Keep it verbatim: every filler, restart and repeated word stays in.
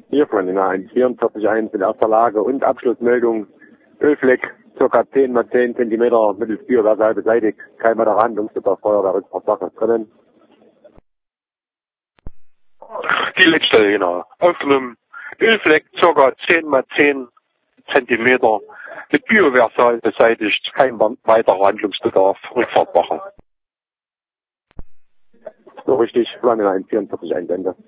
Hier von den eins vierundvierzig eins in erster Lage und Abschlussmeldung. Ölfleck, ca. zehn mal zehn Zentimeter mittels Biogasal beseitigt. Kein weiterer Handlungsbedarf, Feuerwehr drinnen. Die letzte, genau. Aufgenommen. Ölfleck, ca. zehn mal zehn Zentimeter. Mit Biogasal beseitigt. Kein weiterer Handlungsbedarf. Rückfahrt machen. So richtig, von den eins vierundvierzig eins Ende.